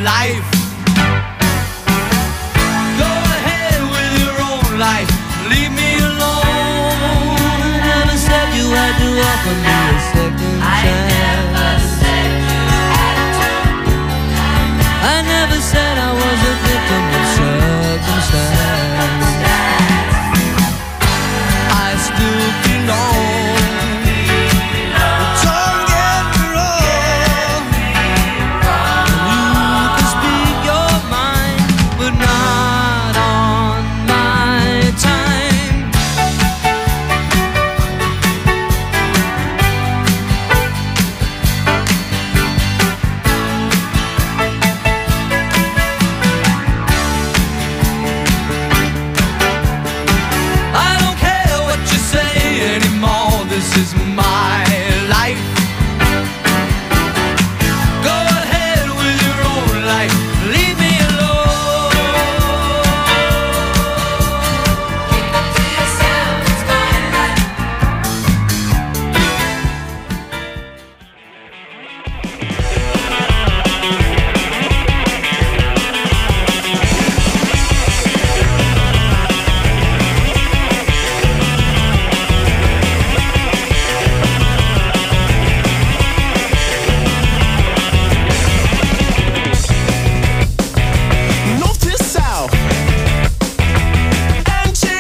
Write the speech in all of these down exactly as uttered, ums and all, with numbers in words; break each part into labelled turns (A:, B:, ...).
A: life. Go ahead with your own life, leave me alone. I never said you had to offer me a second
B: I
A: chance.
B: never said you had to.
A: I never said I was a victim of circumstance. I still belong. Don't get me wrong. You can speak your mind, but not on my time. I don't care what you say anymore. This is my life. Go ahead with your own life, leave me alone.
B: Keep it to yourself, it's my life.
C: North to south, empty,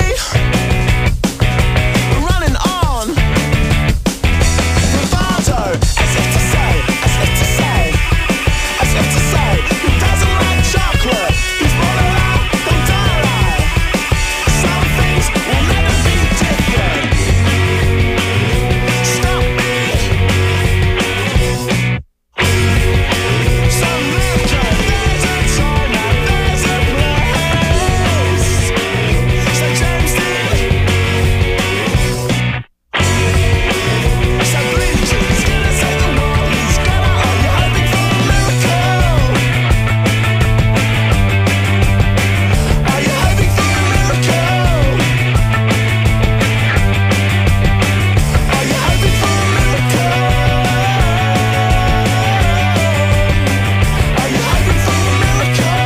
C: running on. Bravado, as if to say, as if to say, as if to say, who doesn't like chocolate? Who's born alive, don't die alive. Some things will never be different. Stop me. Some liquor, there's a time and there's a place. So James Dean, so Blue Jeans, gonna save the world. He's gonna, are you hoping for a miracle? Are you hoping for a miracle? Are you hoping for a miracle? Are you hoping for a miracle?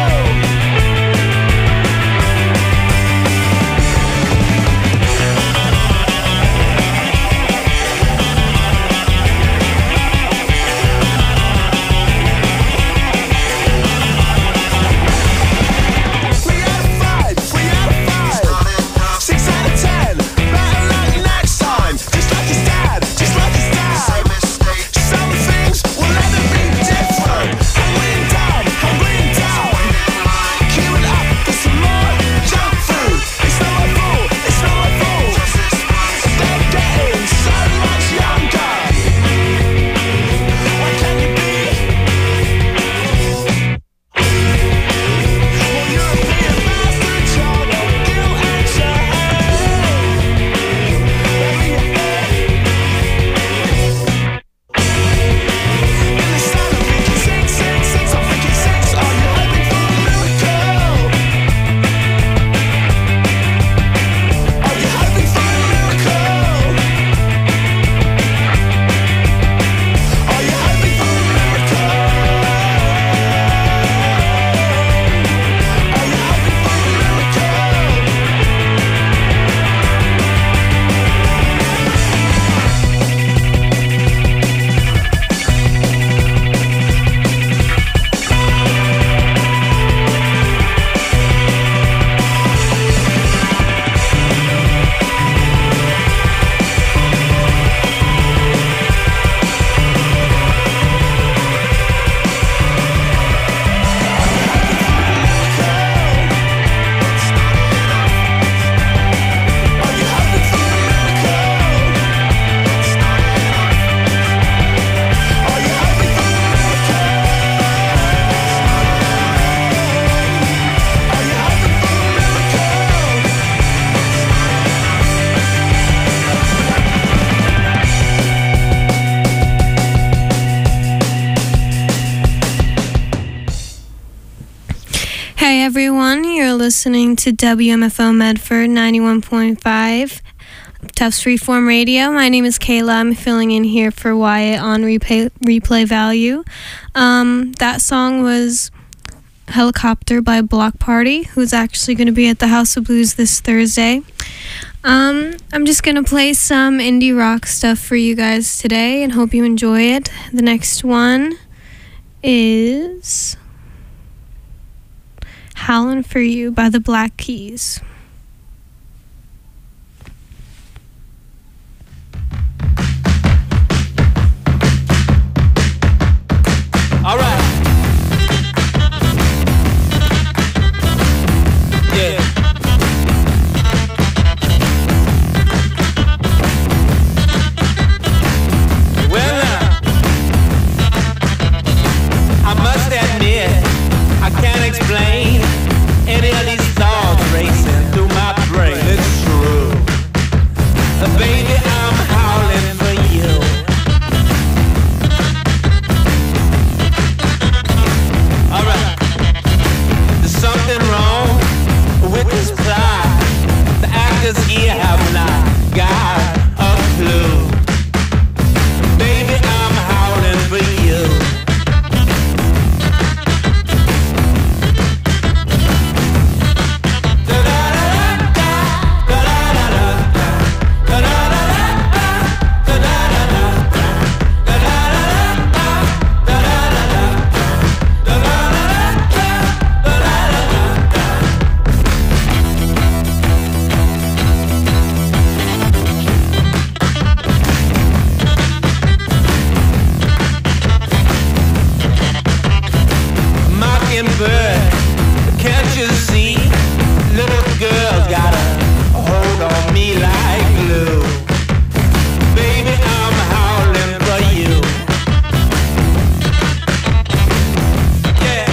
C: Three out of five, three out of five, six out of ten. Better luck next time. Just like his dad, just like his dad. Some things will never be different. Humbling down, humbling down. Queuing up for some more junk food. It's not my fault, it's not my fault. They're getting so much younger. Why can't you be? Well, European bastard child of guilt and shame. Bury your head in the sand. I'm thinking six, six, six. I'm thinking six. Are you hoping for a miracle? Are you hoping for a miracle? Are you hoping for a miracle? Are you hoping for a miracle? Are you hoping for a miracle? Are you hoping for a miracle? Are you hoping for a
D: Hey everyone, you're listening to W M F O Medford ninety-one point five, Tufts Freeform Radio. My name is Kayla. I'm filling in here for Wyatt on replay, replay value. Um, that song was Helicopter by Block Party, who's actually going to be at the House of Blues this Thursday. Um, I'm just going to play some indie rock stuff for you guys today and hope you enjoy it. The next one is Howlin' For You by the Black Keys.
A: All right. Yeah. Well, now, I must admit, I can't explain any of these thoughts racing through my brain. It's true. Uh, baby, I'm howling for you. Alright. There's something wrong with this plot. The actors here have not got a clue. Baby, I'm howling for you. Mockingbird, can't you see? Little girl's got a hold on me like glue. Baby, I'm howling for you. Yeah.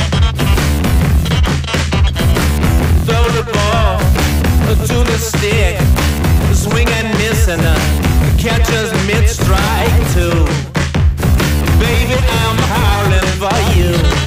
A: Throw the ball to the stick, swing and miss and the catcher's mid-strike too. Baby, I'm howling for you.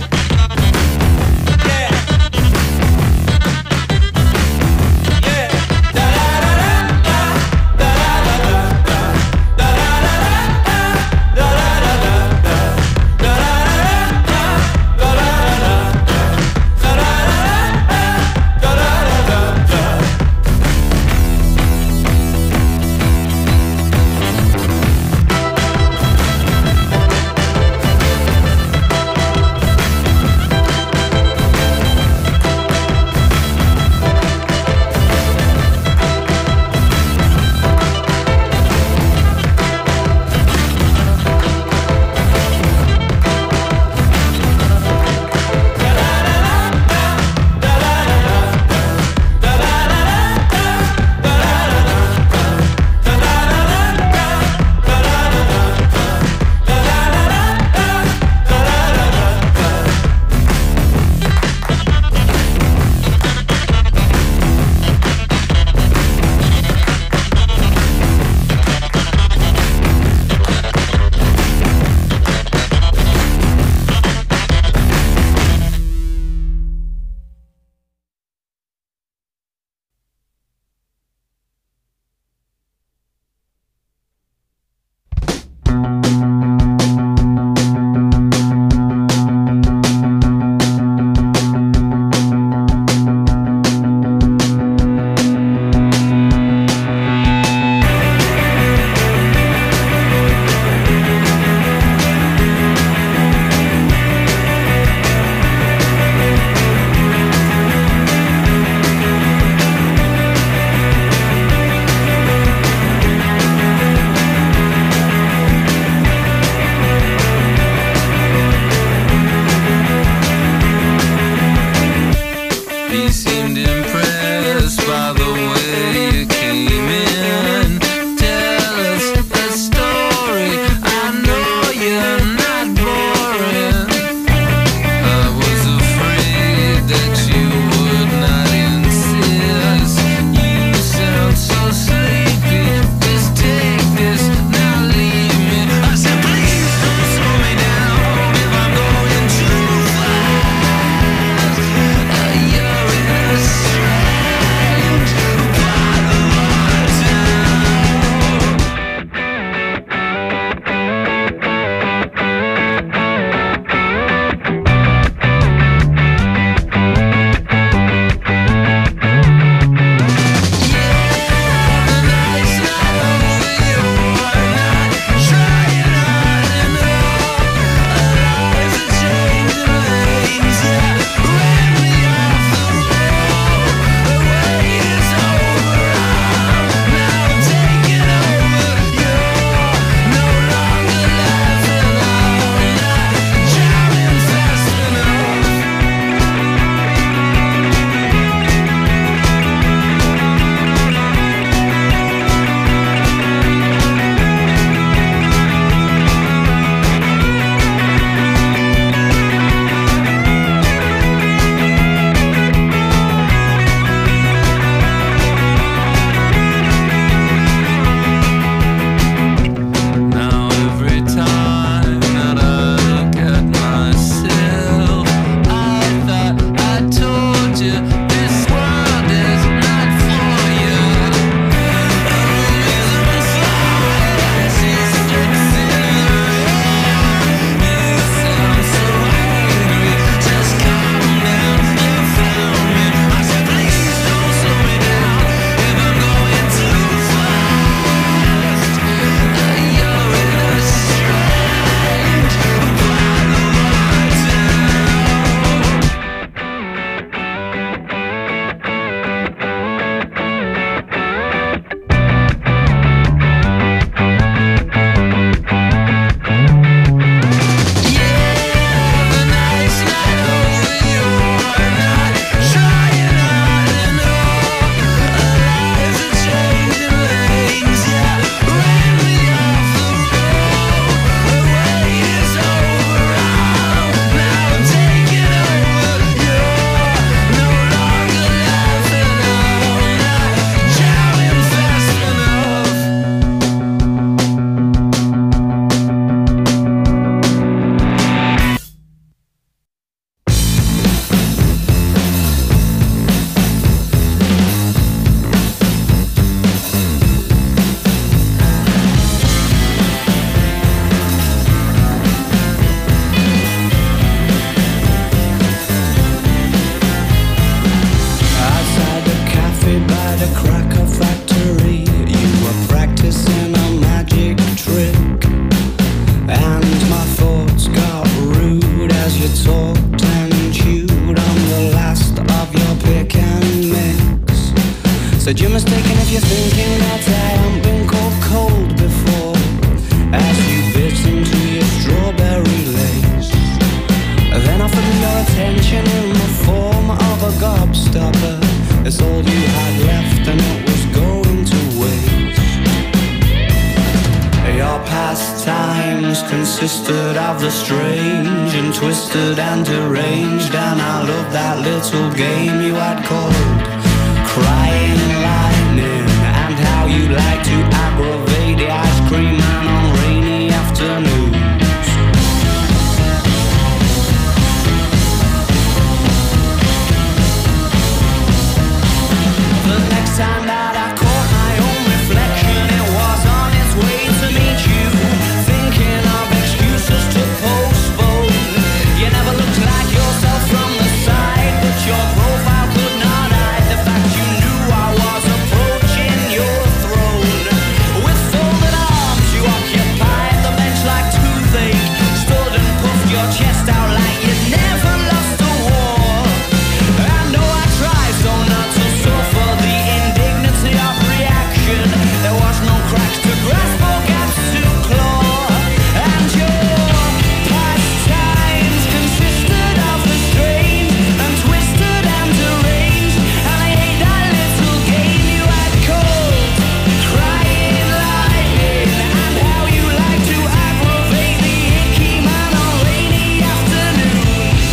A: pastimes consisted of the strange and twisted and deranged, and I loved that little game you had called Crying Lightning, and how you like to aggravate the ice cream man on rainy afternoons. The next time that I caught my own reflection, it was on its way to meet you, thinking of excuses to postpone. You never looked like yourself from the side, but your profile could not hide the fact you knew I was approaching your throne. With folded arms you occupied the bench like toothache, stood and puffed your chest out like you'd never lost a war. I know I tried so not to suffer the indignity of reaction. There was no cracks to grasp or gaps to claw, and your pastimes consisted of the strange and twisted and deranged, and I hate that little game you had called Crying Lightning, and how you like to aggravate the icky man on rainy afternoons.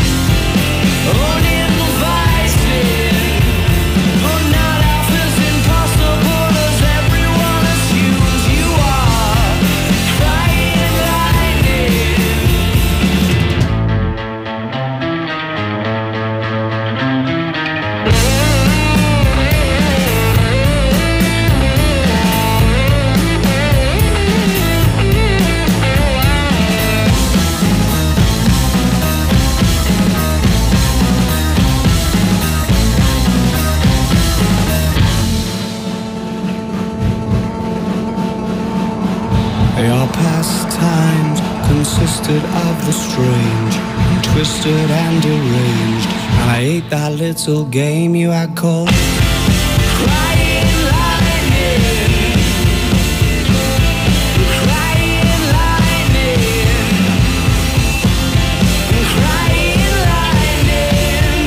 A: Uninvited, but not half as impossible as everyone assumes you are. Crying lightning. Your pastimes consisted of the strange and twisted and deranged, and I ate that little game you had called Crying Lightning. Crying Lightning. Crying Lightning.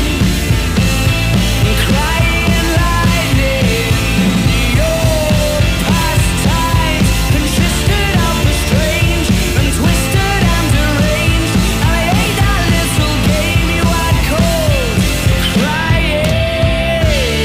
A: Crying Lightning. Your pastimes consisted of the strange and twisted and deranged, and I hate that little game you had called Crying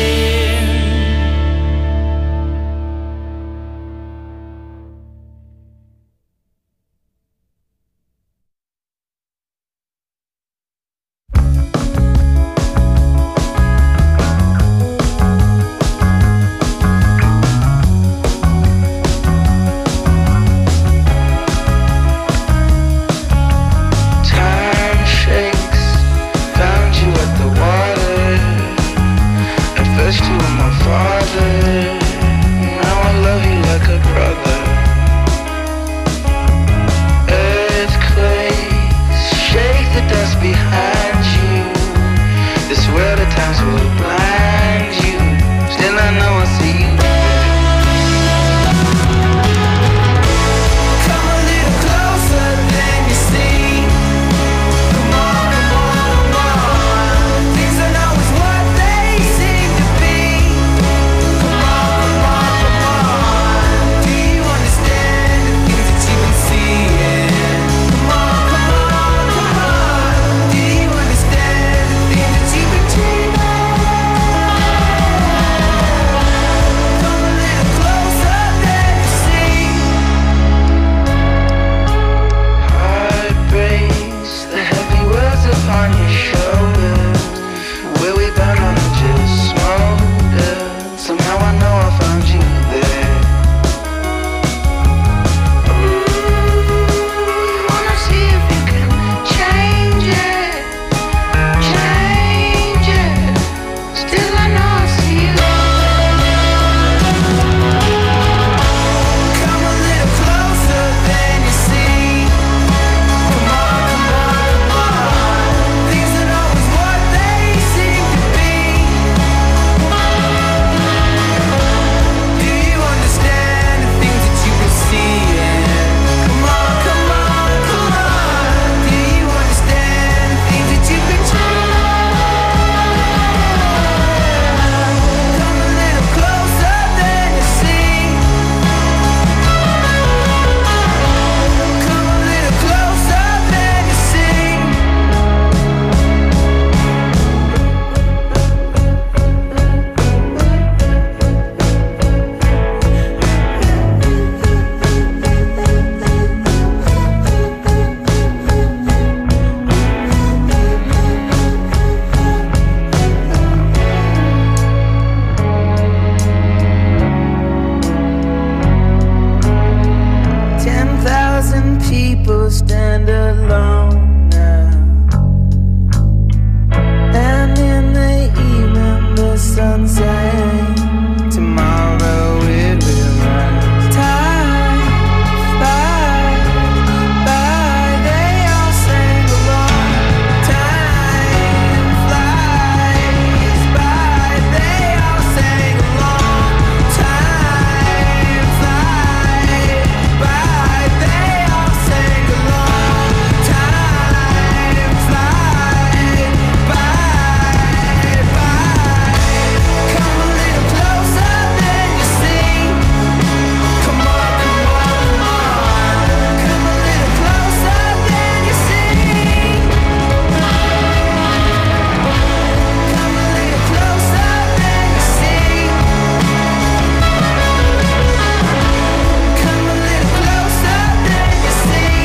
E: people stand alone now. And in the evening the sun sets. Tomorrow it will rise. Time flies by, they all sing along. Time flies by, they all sing along. Time flies by, they all sing along. Time flies by, by. Come a little closer than you see. Come on, come on, come on. Come a little closer than you see. Come a little closer than you see. Come a little closer than you see.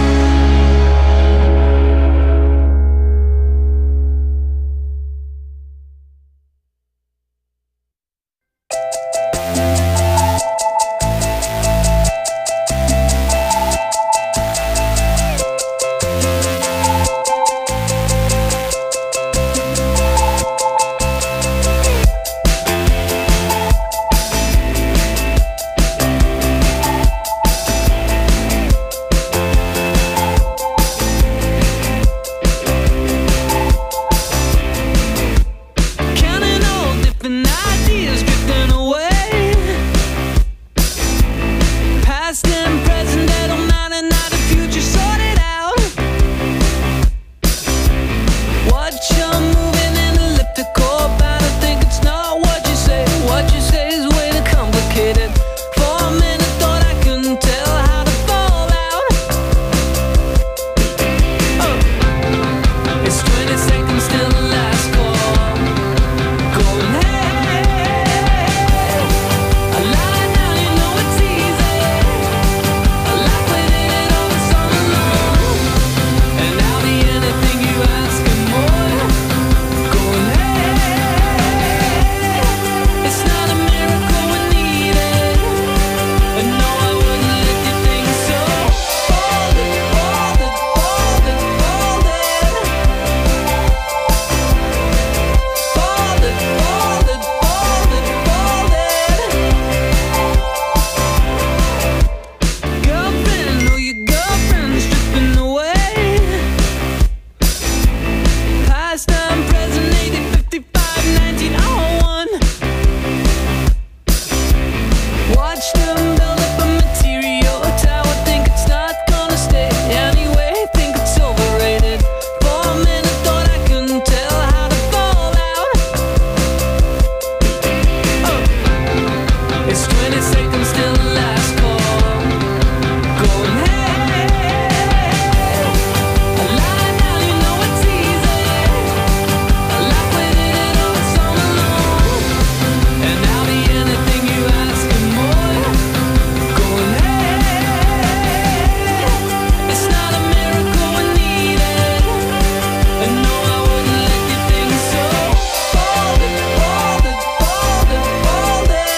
E: Counting all different ideas drifting away. Past and present, they don't matter, now the future sorted out. Watch you moving in elliptical bound. I think it's not what you say. What you say is way too complicated. For a minute thought I couldn't tell how to fall out. Oh. It's twenty seconds till the last call. Going hey, I lie now, you know it's easy. I like waiting it over so long, and I'll be anything you ask and more. Going hey, it's not a miracle we need it, and no, I wouldn't let you think so. Hold it, hold it, hold it, hold it. Fold it, fold it, fold it, fold it. Girlfriend, oh your girlfriend's drifting away. Past time, present, eighty, fifty-five, nineteen oh one. Watch them build up a material tower. Think it's not gonna stay anyway. Think it's overrated. For a minute thought I couldn't tell how to fall out. Oh. It's twenty seconds till the last call. Going hey, I lie now, you know it's easy. I like waiting it over so long, and I'll be anything you ask and more. Going hey, it's not a miracle we need it, and no, I wouldn't let you think so. Fold it, fold it, fold it, fold it.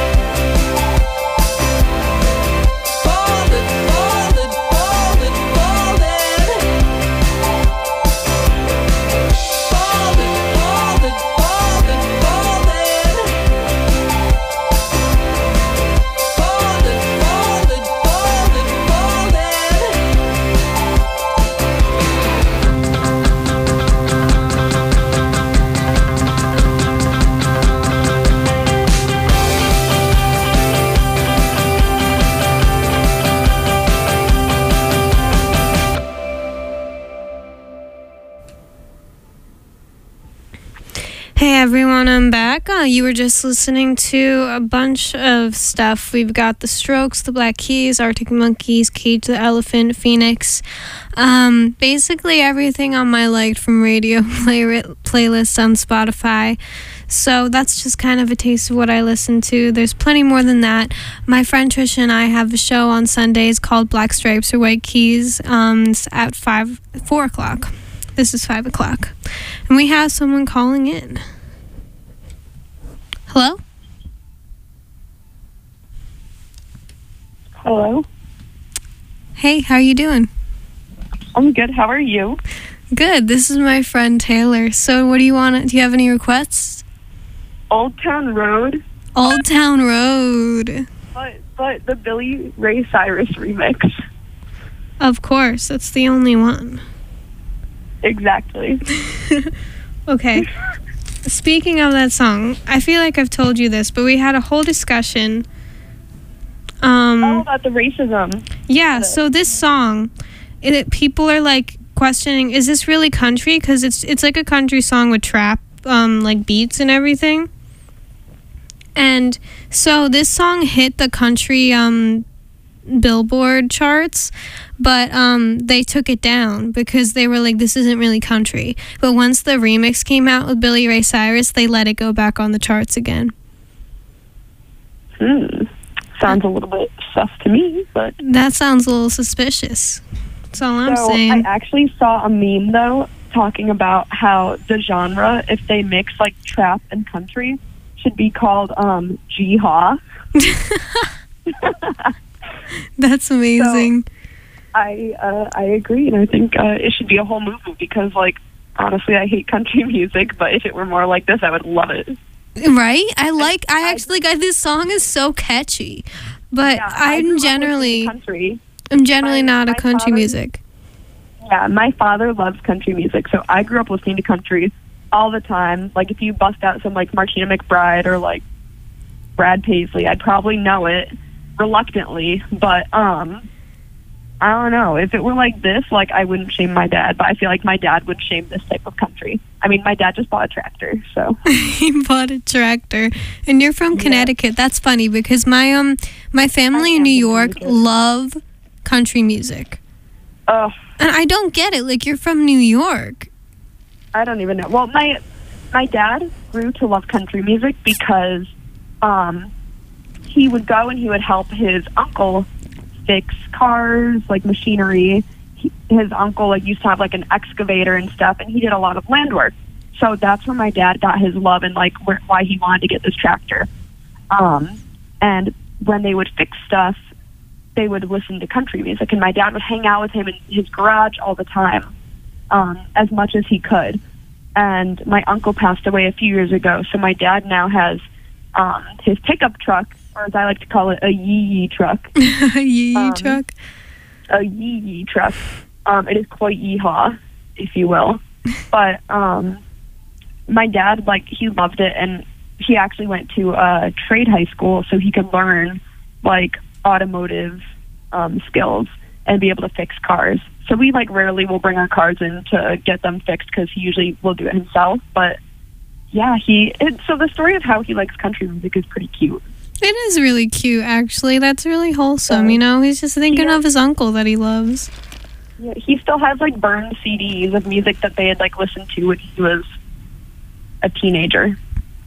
E: Fold it, fold it, fold it, fold it. Fold it, fold it, fold it, fold it. Fold it, fold it, fold it, fold it.
D: Hey everyone, I'm back. Uh, you were just listening to a bunch of stuff. We've got The Strokes, The Black Keys, Arctic Monkeys, Cage the Elephant, Phoenix. Um, basically everything on my Liked from Radio play- playlist on Spotify. So that's just kind of a taste of what I listen to. There's plenty more than that. My friend Trisha and I have a show on Sundays called Black Stripes or White Keys. Um, it's at five, four o'clock. This is five o'clock. And we have someone calling in. Hello?
F: Hello.
D: Hey, how are you doing?
F: I'm good. How are you?
D: Good. This is my friend Taylor. So, what do you want? Do you have any requests?
F: Old Town Road,
D: Old Town Road.
F: but but the Billy Ray Cyrus remix.
D: Of course, that's the only one.
F: Exactly.
D: Okay. Speaking of that song, I feel like I've told you this, but we had a whole discussion. Um,
F: All about the racism.
D: yeah, so this song, it, people are like questioning, is this really country? Because it's it's like a country song with trap, um, like beats and everything. And so this song hit the country um, Billboard charts, but um, they took it down because they were like, this isn't really country. But once the remix came out with Billy Ray Cyrus, they let it go back on the charts again.
F: Hmm. Sounds a little bit sus to me, but
D: That sounds a little suspicious. That's all I'm
F: so
D: saying.
F: I actually saw a meme though talking about how the genre, if they mix like trap and country, should be called um Jihad.
D: That's amazing.
F: I uh, I agree, and I think uh, it should be a whole movement because, like, honestly, I hate country music, but if it were more like this, I would love it.
D: Right? I like, I actually, like, this song is so catchy. But
F: Yeah, I grew
D: I'm
F: up
D: generally,
F: listening to country.
D: I'm generally
F: my-
D: not a
F: my
D: country
F: father-
D: music.
F: Yeah, my father loves country music, so I grew up listening to country all the time. Like, if you bust out some, like, Martina McBride or, like, Brad Paisley, I'd probably know it reluctantly, but, um... I don't know. If it were like this, like, I wouldn't shame my dad, but I feel like my dad would shame this type of country. I mean, my dad just bought a tractor, so.
D: He bought a tractor, and you're from Connecticut. That's funny because my um my family
F: I
D: in
F: am
D: New
F: from
D: York
F: Connecticut.
D: love country music,
F: Ugh,
D: and I don't get it. Like, you're from New York.
F: I don't even know. Well, my my dad grew to love country music because um, he would go and he would help his uncle fix cars, like machinery. He, his uncle like used to have like an excavator and stuff, and he did a lot of land work. So that's where my dad got his love and like where, why he wanted to get this tractor. Um, and when they would fix stuff, they would listen to country music, and my dad would hang out with him in his garage all the time, um, as much as he could. And my uncle passed away a few years ago, so my dad now has um, his pickup truck, or as I like to call it, a yee-yee truck.
D: Yee
F: Um,
D: truck.
F: A yee-yee truck. Um, it is quite yeehaw, if you will. But um, my dad, like, he loved it, and he actually went to a trade high school so he could learn, like, automotive um, skills and be able to fix cars. So we, like, rarely will bring our cars in to get them fixed because he usually will do it himself. But, yeah, he... It, so the story of how he likes country music is pretty cute.
D: It is really cute, actually. That's really wholesome,
F: So,
D: you know? He's just thinking
F: yeah.
D: of his uncle that he loves.
F: Yeah, he still has, like, burned C Ds of music that they had, like, listened to when he was a teenager.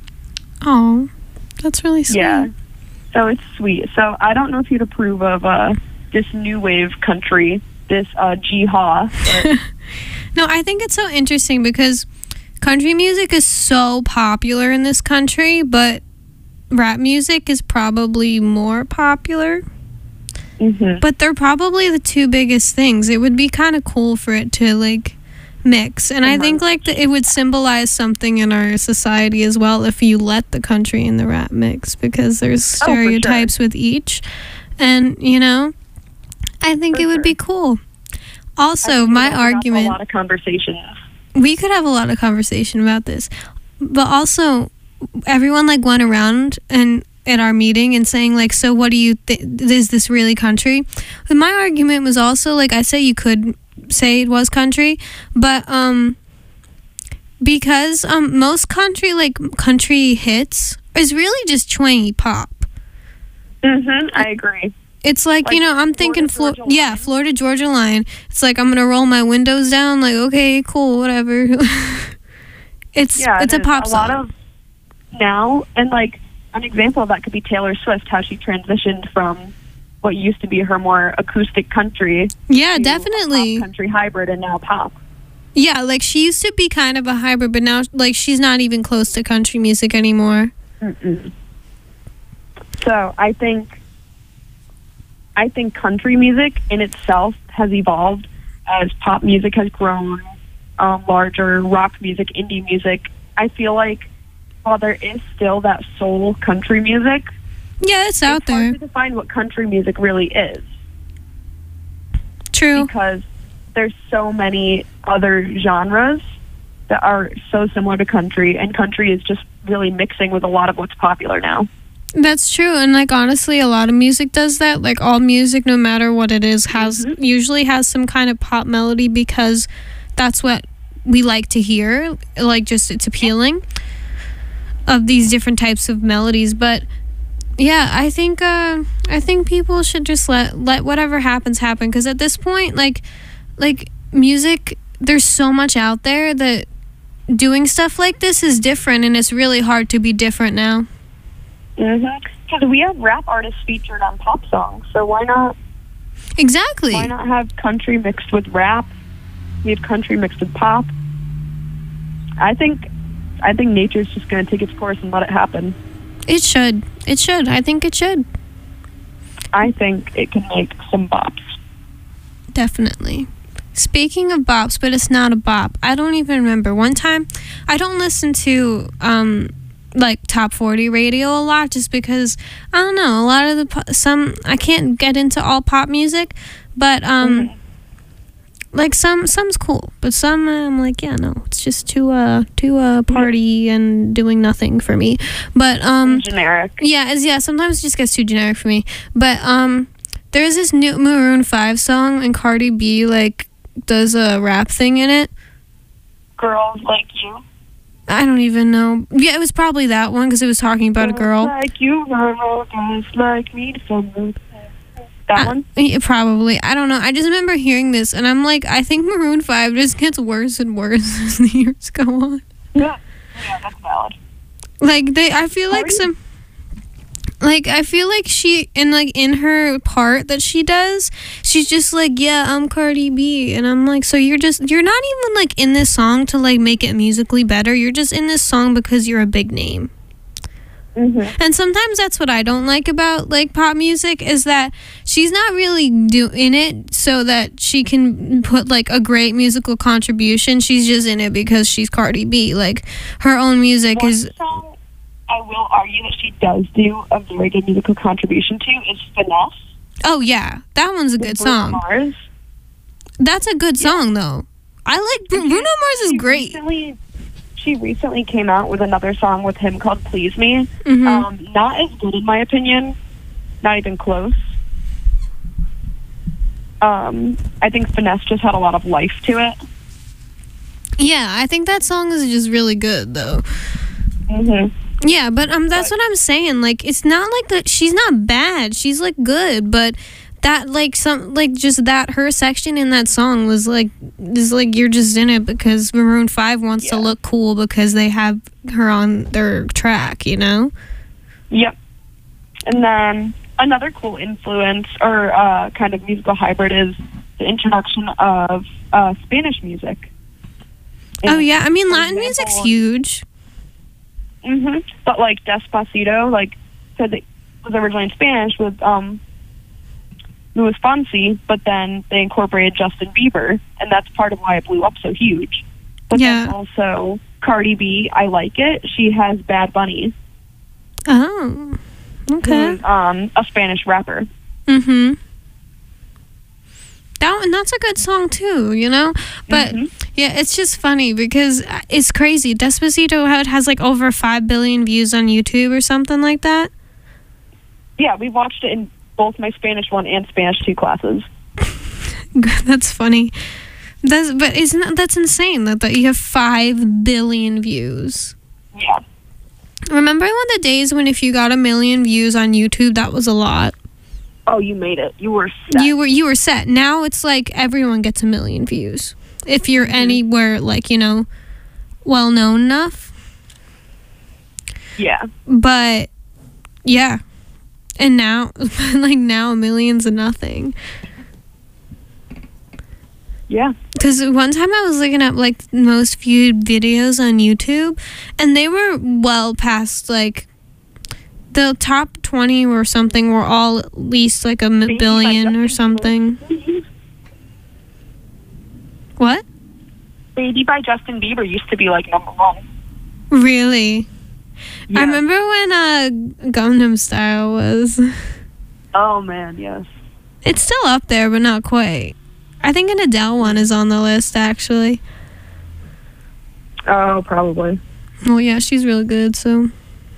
D: Oh, that's really sweet.
F: Yeah. So it's sweet. So I don't know if you'd approve of uh, this new wave country, this uh, Jihad. but-
D: No, I think it's so interesting because country music is so popular in this country, but rap music is probably more popular.
F: Mhm.
D: But they're probably the two biggest things. It would be kind of cool for it to, like, mix. And I think, like, that it would symbolize something in our society as well if you let the country and the rap mix, because there's
F: Oh, for sure.
D: stereotypes with each. And, you know, I think
F: For
D: it would be cool. Also, my
F: We'd have
D: argument...
F: A lot of conversations.
D: we could have a lot of conversation about this, but also everyone like went around and at our meeting and saying like, so what do you think, is this really country? But my argument was also like, I say you could say it was country, but um because um most country like country hits is really just twangy pop.
F: Mhm. I agree.
D: It's like, you
F: Like
D: know, I'm thinking, Flo-
F: Florida Georgia
D: yeah,
F: Line?
D: Florida Georgia Line. It's like I'm gonna roll my windows down, like, okay, cool, whatever. it's
F: Yeah,
D: it's
F: it
D: a
F: is.
D: pop
F: a
D: song.
F: lot of now, and like an example of that could be Taylor Swift, how she transitioned from what used to be her more acoustic country
D: yeah,
F: to a
D: definitely.
F: pop country hybrid, and now pop.
D: Yeah, like she used to be kind of a hybrid, but now like she's not even close to country music anymore.
F: Mm-mm. So I think I think country music in itself has evolved as pop music has grown um, larger, rock music, indie music, I feel like while there is still that soul country music,
D: Yeah, it's out
F: it's
D: there.
F: hard to define what country music really is
D: True.
F: because there's so many other genres that are so similar to country, and country is just really mixing with a lot of what's popular now.
D: That's true. And like honestly, a lot of music does that. Like all music, no matter what it is, has usually has some kind of pop melody because that's what we like to hear. Like just it's appealing of these different types of melodies. But yeah, I think uh, I think people should just let let whatever happens happen, because at this point, like like music, there's so much out there that doing stuff like this is different, and it's really hard to be different now.
F: Because we have rap artists featured on pop songs, so why not?
D: Exactly.
F: Why not have country mixed with rap? We have country mixed with pop. I think, I think nature's just going to take its course and let it happen.
D: It should. It should. I think it should.
F: I think it can make some bops.
D: Definitely. Speaking of bops, but it's not a bop. I don't even remember. One time, I don't listen to um like top forty radio a lot, just because I don't know. A lot of the po- some I can't get into all pop music, but um like some some's cool, but some uh, I'm like yeah no, it's just too uh too uh party and doing nothing for me. But um
F: Generic.
D: yeah, it's, yeah, sometimes it just gets too generic for me. But um there's this new Maroon five song, and Cardi B like does a rap thing in it.
F: Girls like you.
D: I don't even know. Yeah, it was probably that one because it was talking about a girl.
F: Girls like you, girls like me. That
D: I-
F: one?
D: yeah, probably. I don't know. I just remember hearing this, and I'm like, I think Maroon five just gets worse and worse as the years go on.
F: Yeah. Yeah, that's valid.
D: Like they, I feel like
F: Cardi?
D: some. Like I feel like she in like in her part that she does, she's just like, yeah, I'm Cardi B, and I'm like, so you're just you're not even like in this song to like make it musically better. You're just in this song because you're a big name.
F: Mm-hmm.
D: And sometimes that's what I don't like about like pop music, is that she's not really do in it so that she can put like a great musical contribution. She's just in it because she's Cardi B. Like her own music
F: One
D: is.
F: song I will argue that she does do a very good musical contribution to is Finesse.
D: Oh yeah, that one's a good
F: with Bruno
D: song.
F: Mars.
D: That's a good song though. I like Bru- Bruno Mars is
F: She
D: great.
F: Recently, she recently came out with another song with him called Please Me.
D: Mhm.
F: Um, not as good in my opinion. Not even close. Um, I think Finesse just had a lot of life to it.
D: Yeah, I think that song is just really good though.
F: Mm-hmm.
D: Yeah, but um, that's what I'm saying. Like, it's not like that. She's not bad. She's like good, but that like some like just that her section in that song was like is like you're just in it because Maroon five wants to
F: Yeah.
D: look cool because they have her on their track, you know.
F: Yep. And then another cool influence or uh, kind of musical hybrid is the introduction of uh, Spanish music.
D: Oh yeah, I mean
F: For
D: Latin
F: example-
D: music's huge.
F: hmm But like Despacito, like said that was originally in Spanish with um, Luis Fonsi, but then they incorporated Justin Bieber, and that's part of why it blew up so huge. But
D: Yeah.
F: then also Cardi B, I like it. She has Bad Bunny,
D: Oh, okay.
F: who's um, a Spanish rapper.
D: Mm-hmm. That one, that's a good song too, you know. But
F: Mhm.
D: yeah, it's just funny because it's crazy. Despacito had- has like over five billion views on YouTube or something like that.
F: Yeah, we watched it in both my Spanish one and Spanish two classes.
D: That's funny. That's but isn't that, that's insane that, that you have five billion views.
F: Yeah.
D: Remember when the days when if you got a million views on YouTube, that was a lot.
F: Oh, you made it. You were set.
D: You were you were set. Now it's like everyone gets a million views if you're anywhere like, you know, well known enough.
F: Yeah.
D: But yeah, and now like now a million's a nothing.
F: Yeah.
D: Because one time I was looking up like most viewed videos on YouTube, and they were well past like the top twenty or something were all at least like a m-
F: Baby by
D: billion or
F: Justin
D: something.
F: Baby by Justin Bieber used to be like number one.
D: Really?
F: Yeah.
D: I remember when uh, Gangnam Style was.
F: Oh man, yes.
D: It's still up there, but not quite. I think an Adele one is on the list, actually.
F: Oh, probably.
D: Well, yeah, she's really good, so.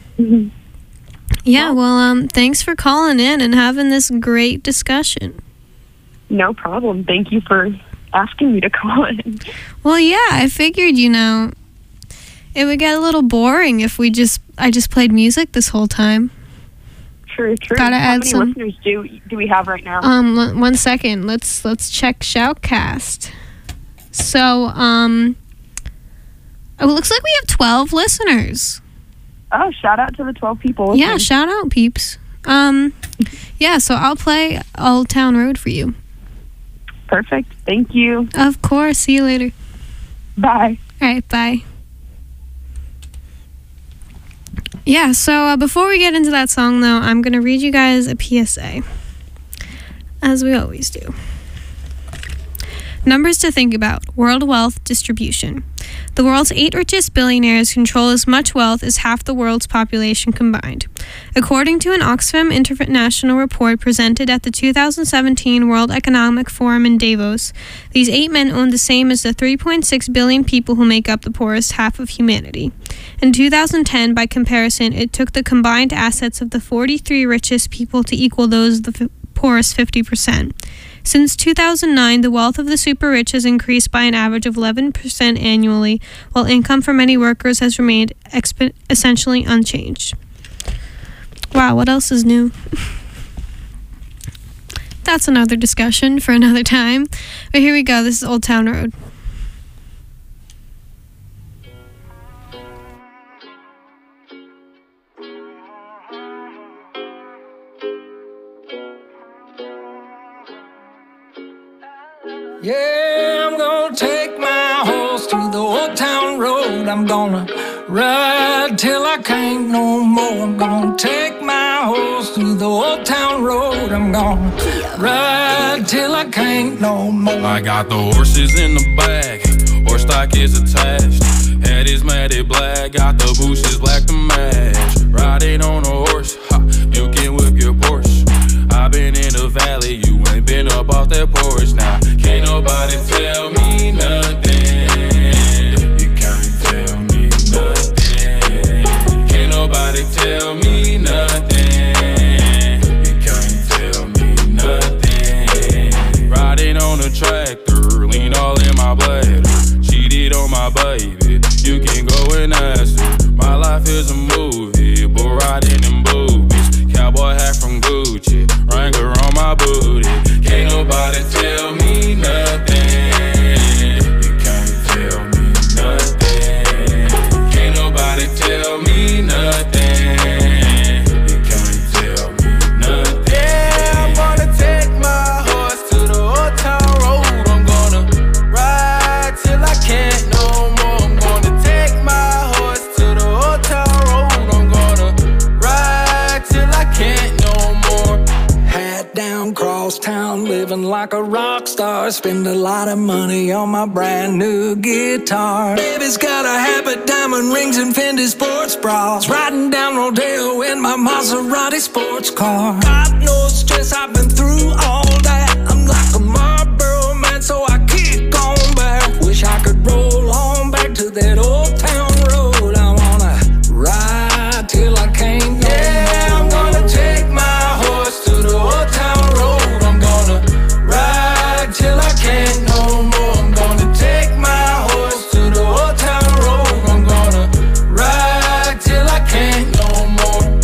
D: Yeah, well, um, thanks for calling in and having this great discussion.
F: No problem. Thank you for asking me to call in.
D: Well, yeah, I figured, you know, it would get a little boring if we just, I just played music this whole time.
F: True, true.
D: Gotta
F: How
D: add
F: many
D: some-
F: listeners do do we have right now?
D: Um, l- one second. Let's let's check Shoutcast. So, um, oh, it looks like we have twelve listeners.
F: Oh, shout out to the twelve people.
D: Yeah,
F: listening.
D: shout out, peeps. Um, yeah, so I'll play Old Town Road for you.
F: Perfect. Thank you.
D: Of course. See you later.
F: Bye.
D: All right, bye. Yeah, so uh, before we get into that song, though, I'm going to read you guys a P S A, as we always do. Numbers to think about. World wealth distribution. The world's eight richest billionaires control as much wealth as half the world's population combined. According to an Oxfam International report presented at the two thousand seventeen World Economic Forum in Davos, these eight men own the same as the three point six billion people who make up the poorest half of humanity. In two thousand ten, by comparison, it took the combined assets of the forty-three richest people to equal those of the f- poorest fifty percent. Since two thousand nine, the wealth of the super rich has increased by an average of eleven percent annually, while income for many workers has remained exp- essentially unchanged. Wow, what else is new? That's another discussion for another time. But here we go. This is Old Town Road.
E: Yeah, I'm gonna take my horse through the old town road. I'm gonna ride till I can't no more. I'm gonna take my horse through the old town road. I'm gonna ride till I can't no more.
G: I got the horses in the back, horse stock is attached. Head is matted black, got the bushes black to match. Riding on a horse, ha, you can whip your Porsche. I been in the valley, you ain't been up off that porch. Now, can't nobody tell me nothing. You can't tell me nothing. Can't nobody tell me nothing. You can't tell me nothing. Riding on a tractor, lean all in my bladder. Cheated on my baby, you can go and ask her. My life is a movie, but riding in boobies. Cowboy hat from Gucci, Wrangler on my booty. Can't nobody tell me nothing. You can't tell me nothing. Can't nobody tell me nothing. You can't tell me nothing. Yeah, I'm gonna take my horse to the old town road. I'm gonna ride till I can't no more. I'm gonna take my horse to the old town road. I'm gonna ride till I can't no more. Hat down, cross town, living like a rock star. Spend a lot of money on my brand new guitar. Baby's got a habit, diamond rings, and Fendi sports bras. Riding down Rodeo in my Maserati sports car. Got no stress, I've been through all that. I'm like a Marlboro man, so I kick on back. Wish I could roll on back to that old town road. I wanna ride till I can't no yeah, more. I'm gonna take my horse to the old town road. I'm gonna ride till I can't no more. I'm gonna take my horse to the old town road. I'm gonna ride till I can't no more.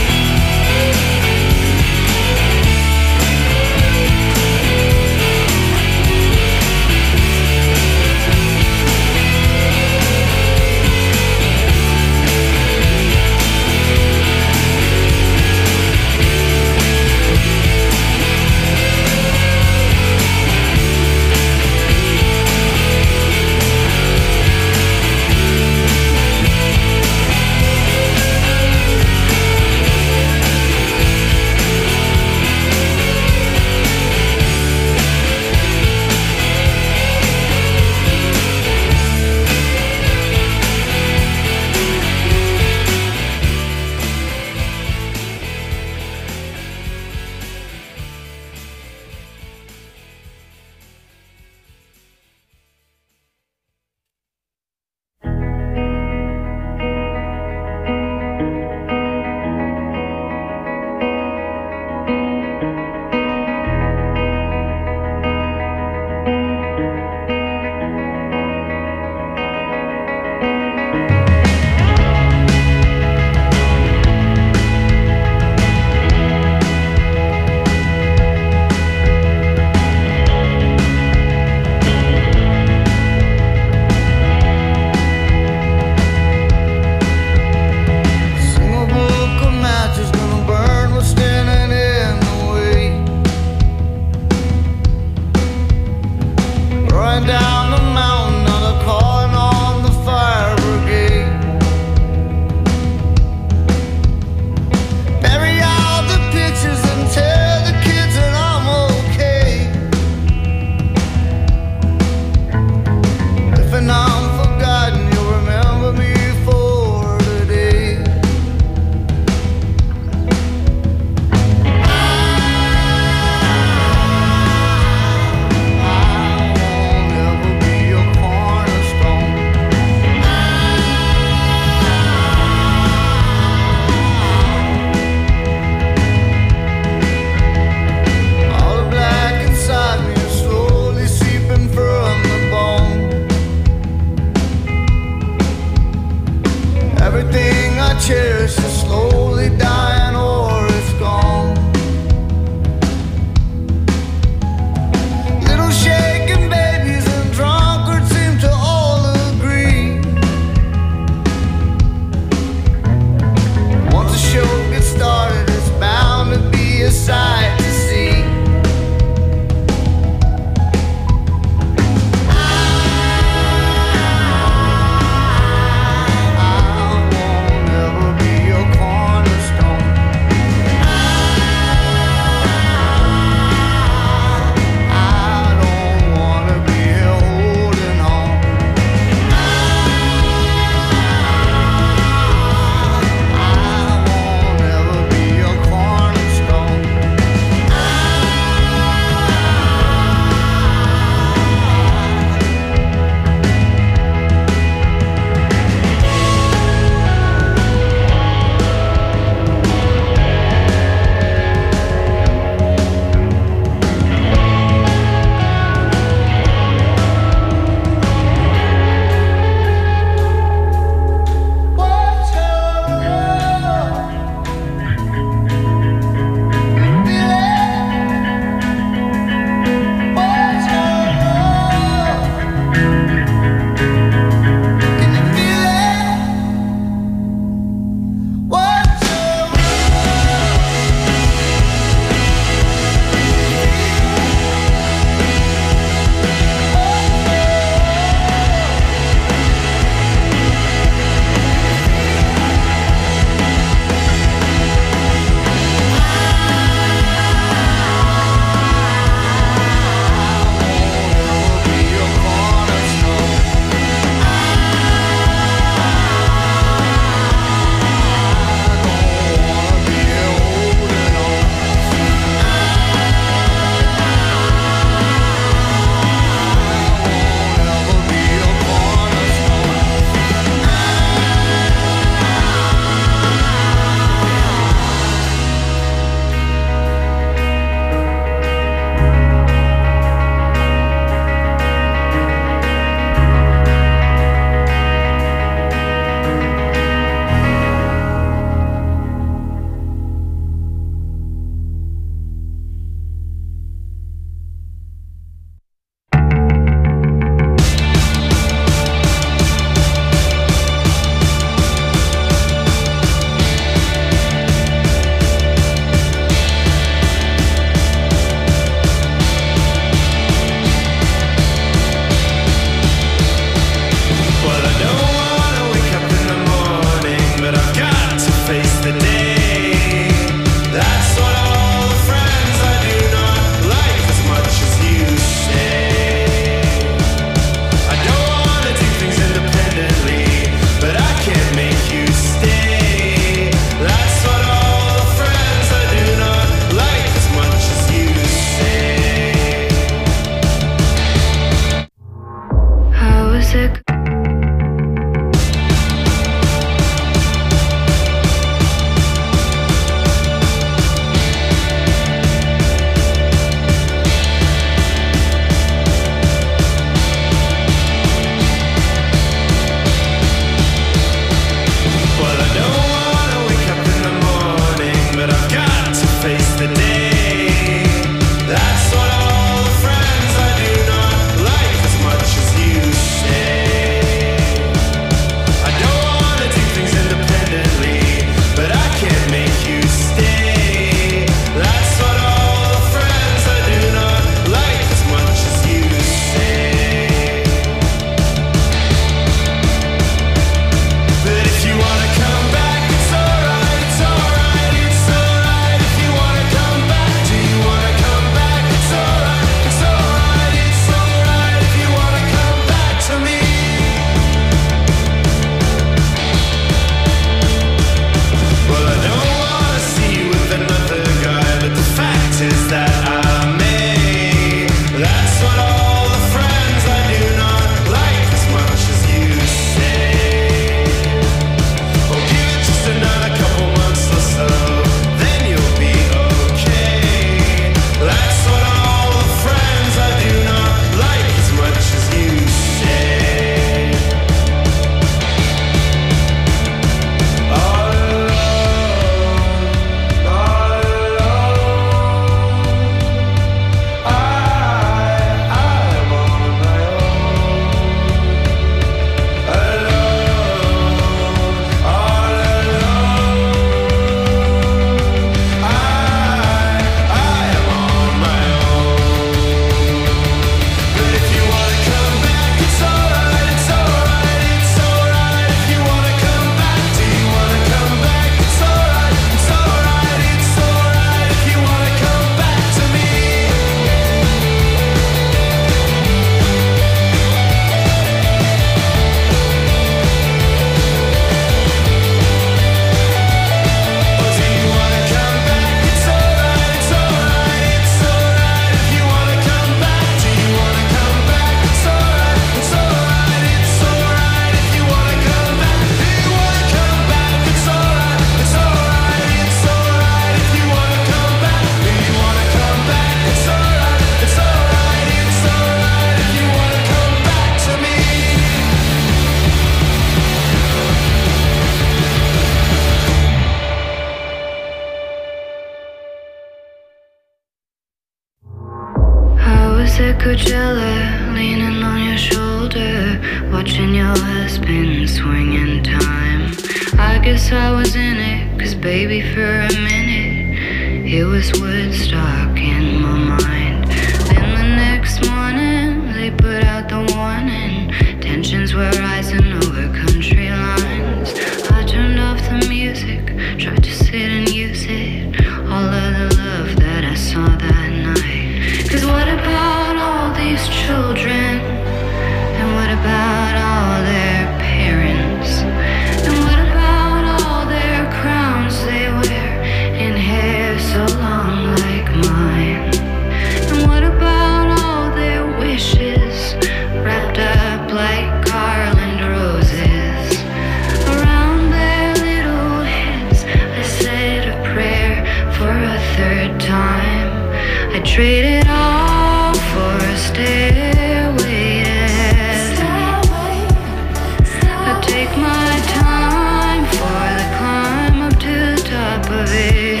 H: at Coachella, leaning on your shoulder, watching your husband swing in time. I guess I was in it, cause baby for a minute, it was Woodstock in my mind. Then the next morning, they put out the warning, tensions were rising over country lines. I turned off the music, tried to sit and use it, all of the love that I saw that night. Cause what about all these children? And what about all their parents? And what about all their crowns they wear in hair so long like mine? And what about all their wishes wrapped up like garland roses? Around their little heads I said a prayer for a third time. I traded all for a stairway to heaven. I take my time for the climb up to the top of it.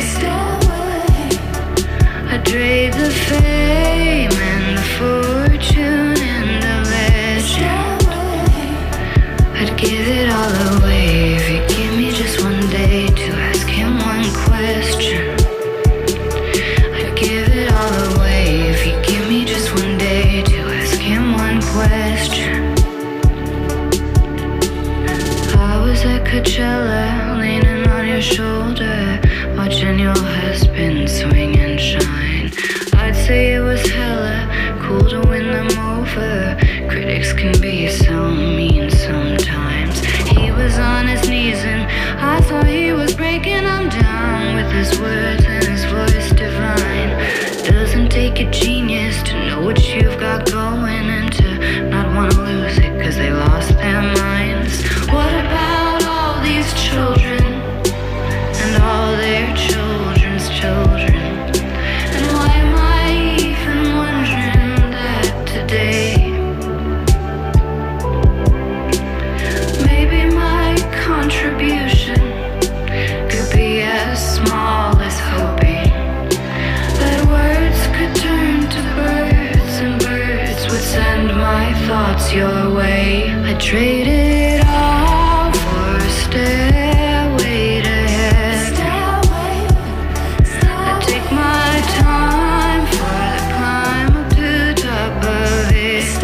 H: I trade the fame and the fortune and the legend. I'd give it all away if you give me just one day to ask him one question. I'd give it all away if you give me just one day to ask him one question. I was at Coachella, leaning on your shoulder, watching your husband swing and shine. I'd say it was hella cool to win them over. Critics can be so mean sometimes. He was on his knees and I thought he was breaking them down with his words and his voice divine. Doesn't take a genius to know what you've got going and to not want to lose it cause they lost their minds. What about all these children and all their children's children? And why am I even wondering that today? Maybe my contribution could be as small as hoping that words could turn to birds and birds would send my thoughts your way. I traded all for a stairway to heaven. I take my time for the climb up to the top of it.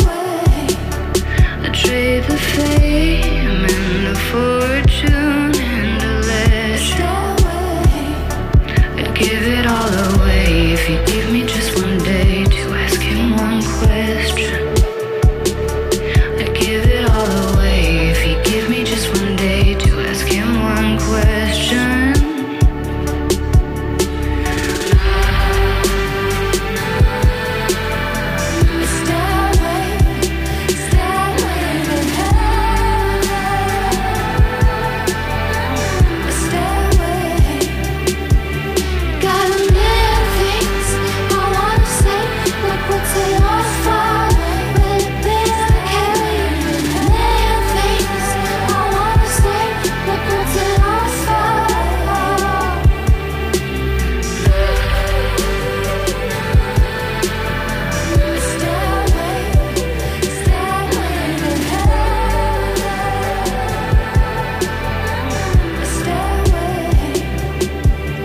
H: I trade the fame and the fortune and the legend. I'd give it all away if you give me just one day to ask him one question. I'd give it all away if you give me just one day to ask him one question.
B: Got a million things I wanna say, like what's it all for? Will it be okay? A million things I wanna say, like what's it all for? Stay away, stay away from her. Stay away.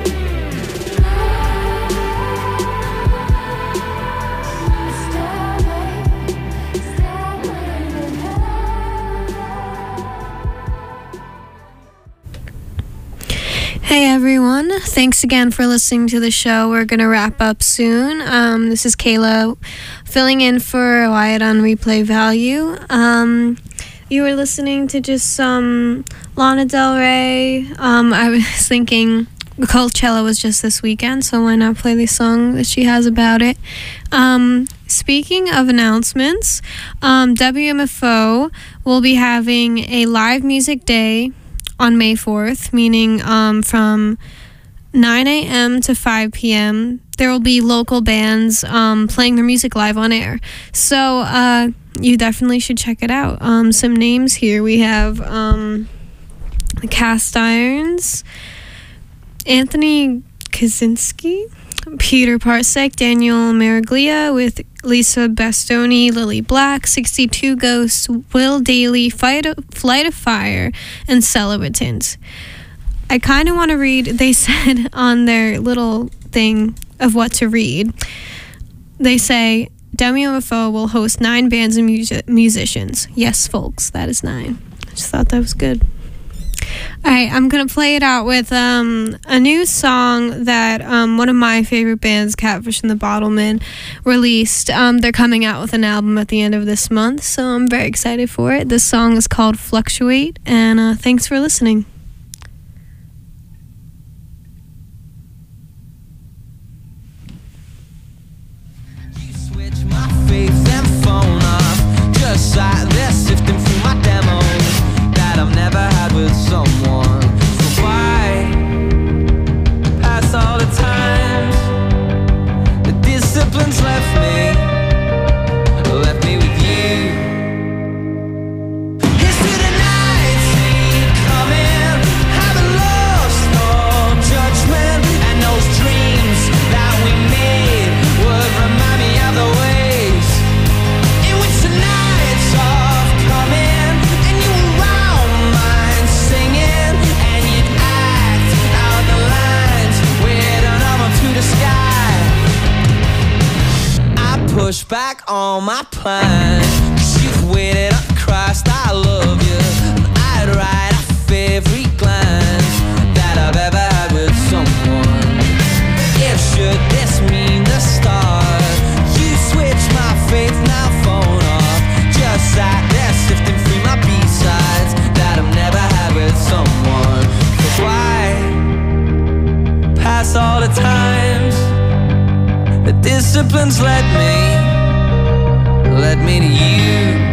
D: Hey everyone, thanks again for listening to the show. We're going to wrap up soon. Um, this is Kayla filling in for Wyatt on Replay Value. Um, you were listening to just some Lana Del Rey. Um, I was thinking Coachella was just this weekend, so why not play the song that she has about it? Um, speaking of announcements, um, W M F O will be having a live music day on May fourth, meaning um, from nine a.m. to five p.m. There will be local bands um, playing their music live on air. So uh, you definitely should check it out. Um, some names here. We have um, the Cast Irons, Anthony Kaczynski, Peter Parsec, Daniel Maraglia with Lisa Bastoni, Lily Black, sixty-two Ghosts, Will Daly, Fight of, Flight of Fire, and Celibatains. I kind of want to read, they said on their little thing of what to read, they say, Demi M F O will host nine bands and music- musicians. Yes, folks, that is nine. I just thought that was good. All right, I'm going to play it out with um, a new song that um, one of my favorite bands, Catfish and the Bottlemen, released. Um, they're coming out with an album at the end of this month, so I'm very excited for it. This song is called Fluctuate, and uh, thanks for listening.
I: You switch my faith and phone off, just like this, sifting through my demos that I've never had with someone. So why pass all the times the disciplines left me, left me with you? Here's to the nights coming, haven't lost no judgment, and those dreams that we made would remind me of the ways in which the nights are coming, and you were around mine singing, and you'd act out the lines with an arm up to the sky. I push back on my plans, 'cause you've waited up Christ, I love you, and I'd write off every glance that I've ever had with someone. If should this mean the start, you switch my faith, now phone off, just like that, sifting through my B-sides that I've never had with someone. But why pass all the times the disciplines led me, led me to you?